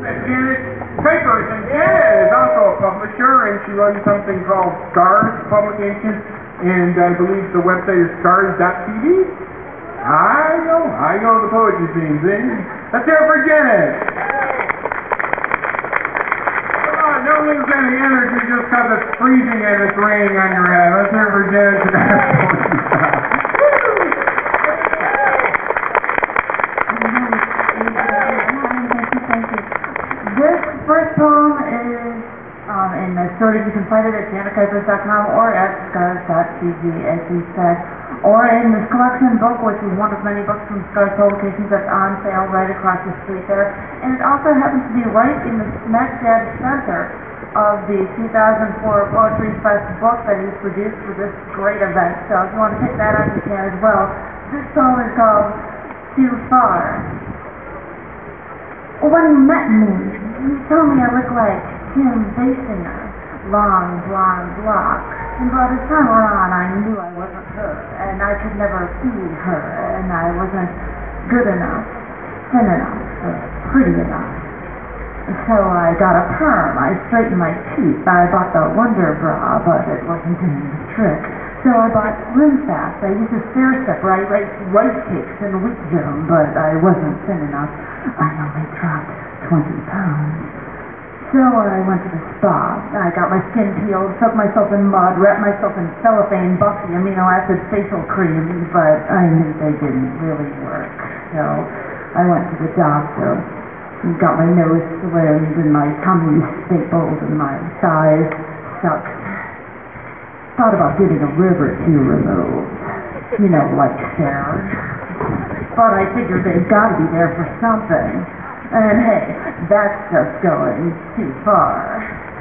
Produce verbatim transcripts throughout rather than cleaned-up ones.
Janet Papers, and Janet is also a publisher, and she runs something called Scars Publications, and I believe the website is scars dot t v. I know, I know the poetry scene, see? Let's hear it for Janet. Come on, don't lose any energy just because it's freezing and it's raining on your head. Let's hear it for Janet. This first poem is um, in the stories. You can find it at janet kuipers dot com or at scars dot t v, as we said, or in this collection book, which is one of many books from Scars Publications that's on sale right across the street there. And it also happens to be right in the smack dab center of the two thousand four Poetry Fest book that he's produced for this great event. So if you want to take that on, you can as well. This poem is called Too Far. When you met me, you told me I looked like Kim Basinger, long blonde locks, and by the time we're on, I knew I wasn't her, and I could never be her, and I wasn't good enough, thin enough, or pretty enough. So I got a perm, I straightened my teeth, I bought the Wonder Bra, but it wasn't doing the trick. So I bought Slim Fast. I used to stair step where I ate rice cakes and wheat germ, but I wasn't thin enough. I only dropped twenty pounds. So I went to the spa. I got my skin peeled, soaked myself in mud, wrapped myself in cellophane, Buffy amino acid facial creams, but I knew they didn't really work. So I went to the doctor. Got my nose slimmed and my tummy stapled and my thighs sucked. Thought about getting a rib or two removed, you know, like Sarah. But I figured they've got to be there for something. And hey, that's just going too far.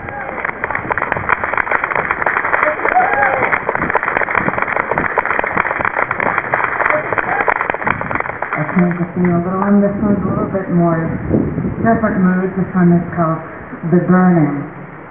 I came to feel a little on this one's a little bit more different mood. This one is called The Burning.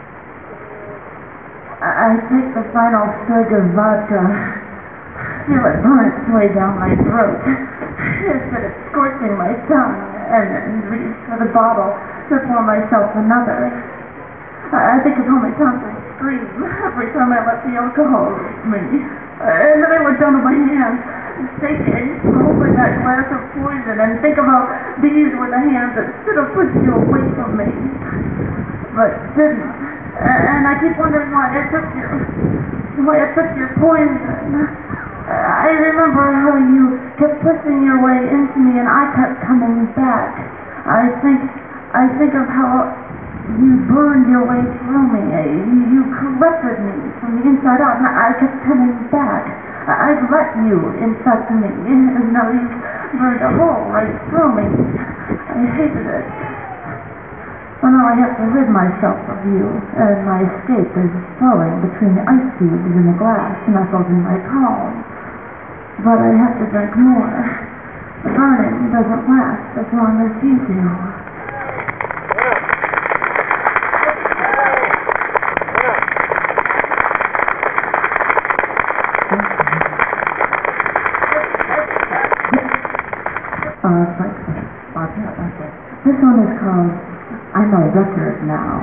I take the final swig of vodka, feel it burn its way down my throat, it's that it's scorching my tongue, and then reach for the bottle to pour myself another. I think of how my tongue will scream every time I let the alcohol reach me, and then I look down at my hands, shaking, holding that glass of poison, and think about these were the hands that should have pushed you away from me, but didn't. And I keep wondering why I took your, why I took your poison. I remember how you kept pushing your way into me and I kept coming back. I think, I think of how you burned your way through me. You corrupted me from the inside out and I kept coming back. I've let you infect me and now you've burned a hole right through me. I hated it. Well, now I have to rid myself of you, and my escape is falling between the ice cubes in the glass nestled in my palm. But I have to drink more. The burning doesn't last as long as you do. Uh, like, okay. This one is called I'm a record now.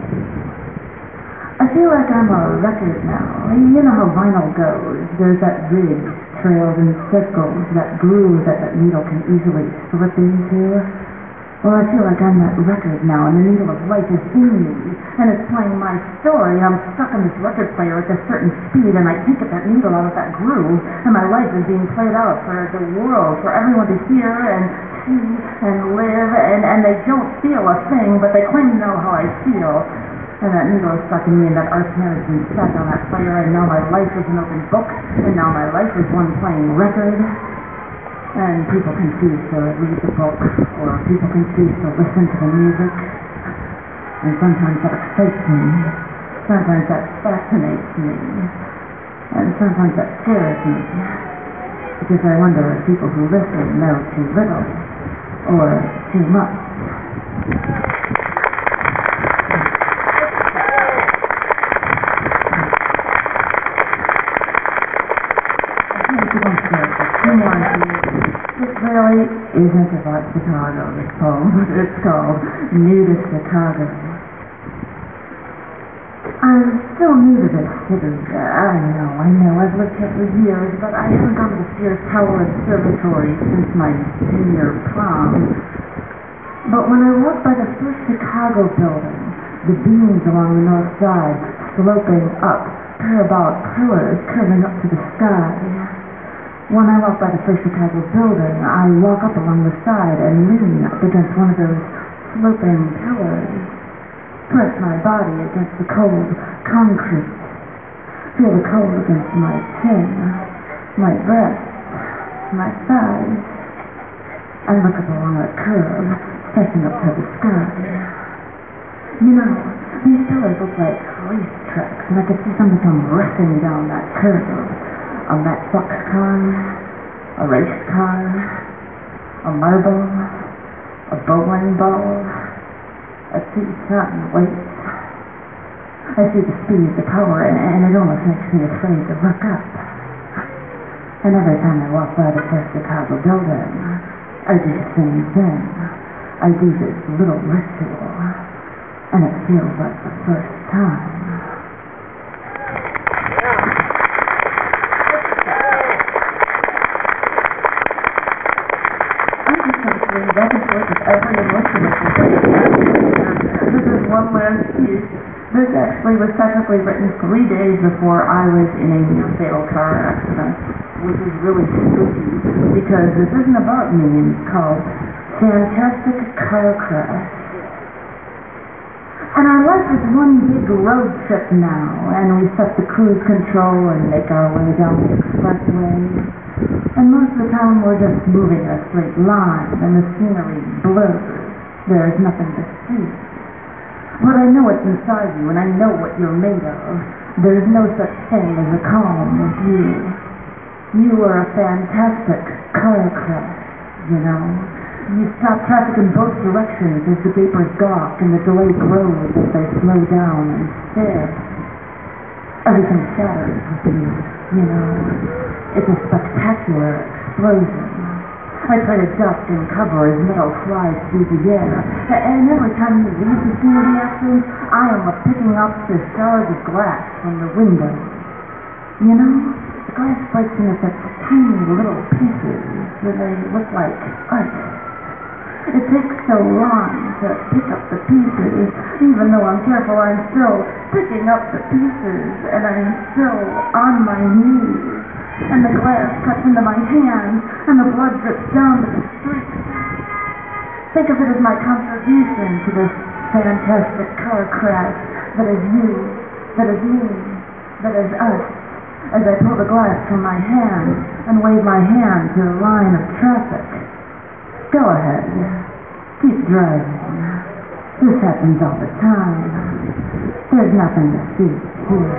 I feel like I'm a record now. You know how vinyl goes. There's that ridge, trails and circles, that groove that that needle can easily slip into. Well, I feel like I'm that record now, and the needle of life is in me, and it's playing my story, and I'm stuck in this record player at a certain speed, and I can't get that needle out of that groove, and my life is being played out for the world, for everyone to hear and see and live, and, and they don't feel a thing, but they claim to know how I feel. And that needle is stuck in me, and that arsenal has been set on that fire, and now my life is an open book, and now my life is one playing record. And people can choose to read the book, or people can choose to listen to the music. And sometimes that excites me, sometimes that fascinates me, and sometimes that scares me. Because I wonder if people who listen know too little, or too much. This really isn't about Chicago, it's called, it's called New to Chicago. I'm still new to this city. I know, I know, I've lived here for years, but I haven't gone to the Sears Tower Observatory since my senior prom. But when I walk by the first Chicago building, the beams along the north side sloping up, parabolic pillars curving up to the sky. When I walk by the first Chicago building, I walk up along the side and lean up against one of those sloping pillars, press my body against the cold concrete, feel the cold against my chin, my breast, my thighs, and look up along that curve, stretching up to the sky. You know, these pillars look like race tracks, and I could see something come rushing down that curve. A matchbox car, a race car, a marble, a bowling ball, a two-ton weight. I see the speed, the power, and, and it almost makes me afraid to look up. And every time I walk by the first Chicago building, I do the same thing. I do this little ritual, and it feels like the first time. Back and forth with every emotion of the day. This is one last piece. This actually was technically written three days before I was in a fatal car accident, which is really spooky because this isn't about me. It's called Fantastic Car Crash. And our life is one big road trip now, and we set the cruise control and make our way down the expressway. And most of the time we're just moving in a straight line, and the scenery blurs. There's nothing to see. But I know what's inside you, and I know what you're made of. There's no such thing as a calm with you. You are a fantastic car crash, you know. You stop traffic in both directions as the vapors gawk, and the delay grows as they slow down and stare. Everything shatters with you, you know. It's a spectacular explosion. I try to duck and cover as metal flies through the air, and every time you leave the scene of the accident, I am picking up the shards of glass from the window. You know, the glass breaks into such tiny little pieces that they look like ice. It takes so long to pick up the pieces. Even though I'm careful, I'm still picking up the pieces, and I'm still on my knees. And the glass cuts into my hand, and the blood drips down to the street. Think of it as my contribution to this fantastic car crash that is you, that is me, that is us, as I pull the glass from my hand and wave my hand to the line of traffic. Go ahead. Keep driving. This happens all the time. There's nothing to see here.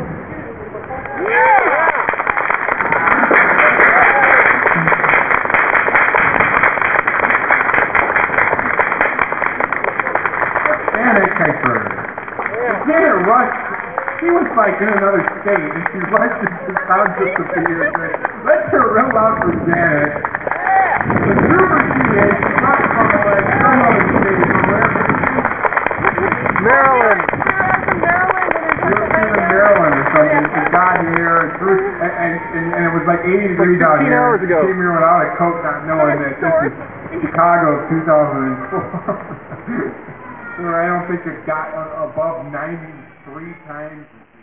Janet rushed. She was like in another state, and she rushed to the crowd just to be here. Let's hear it real loud for Janet. The trooper she is, she brought from like some other state, from wherever. Maryland. She was in Maryland or something. She got here, and, and, and, and it was like eighty degrees out here. hours ago. She came here without a coat, not knowing that this is Chicago two thousand four. Where I don't think it got above ninety-three times.